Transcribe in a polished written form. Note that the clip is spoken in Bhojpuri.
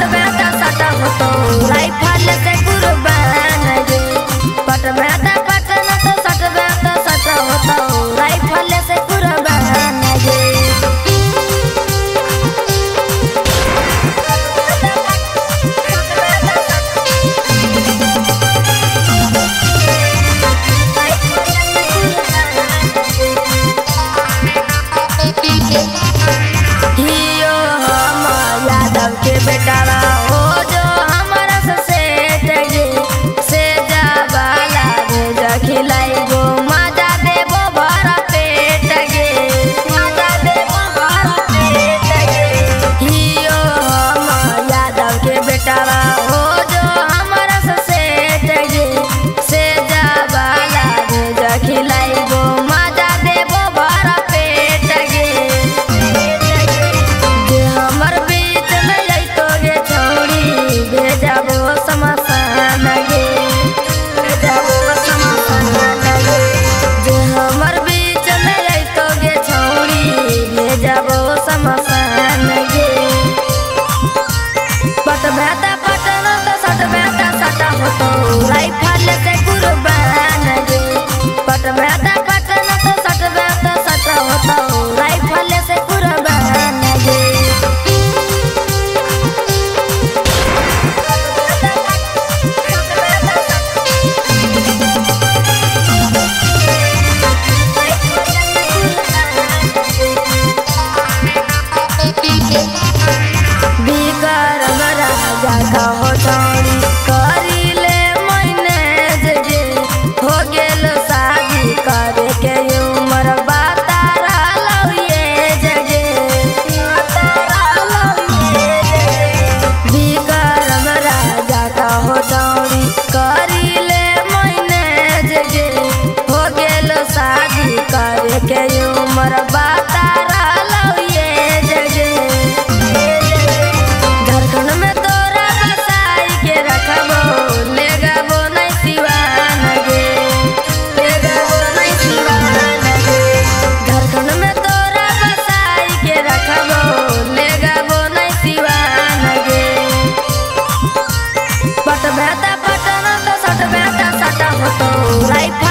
पट बेटा सटा होतो राइफल से कुर्बान गे पट बेटा पटना तो सट बेटा सटा होतो राइफल से कुर्बान गे के बेटावा हो जो हमारा सेठ गे से जाबाला भेज खिलाई गो मजा देबो भरा पेट गे मजा देबो भरा पेट गे हियो हम यादव के बेटावा हो जो हमारा सेठ गे से जाबाला भेज खिलाई गो मजा देबो भरा पेट गे जे हमर भेजाबो समसान गे भेजाबो समसान गे जे हमर बीच में रहितो गे छौड़ी भेजाबो समसान गे पट बेटा पटना तो सट बेटा सटा होतो राइफल से कुर्बान गे पट बेटा पटना तो सट बेटा सटा होतो राइफल से कुर्बान गे हो छौड़ी करीले मैनेज गे हो गेल शादी करे के उम्र बातारा लौये जगे विक्रम राजा का हो छौड़ी करीले मैनेज गे हो गेल शादी करे के उम्र बातारा लौये जगे झारखंड में रखबो ले गाबो नहीं सिवान गे ले गाबो नहीं सिवान गे झारखंड में तोरा बसाई के रखबो ले गाबो नहीं सिवान गे पट बेटा पटना तो सट बेटा सटा होतो राइफल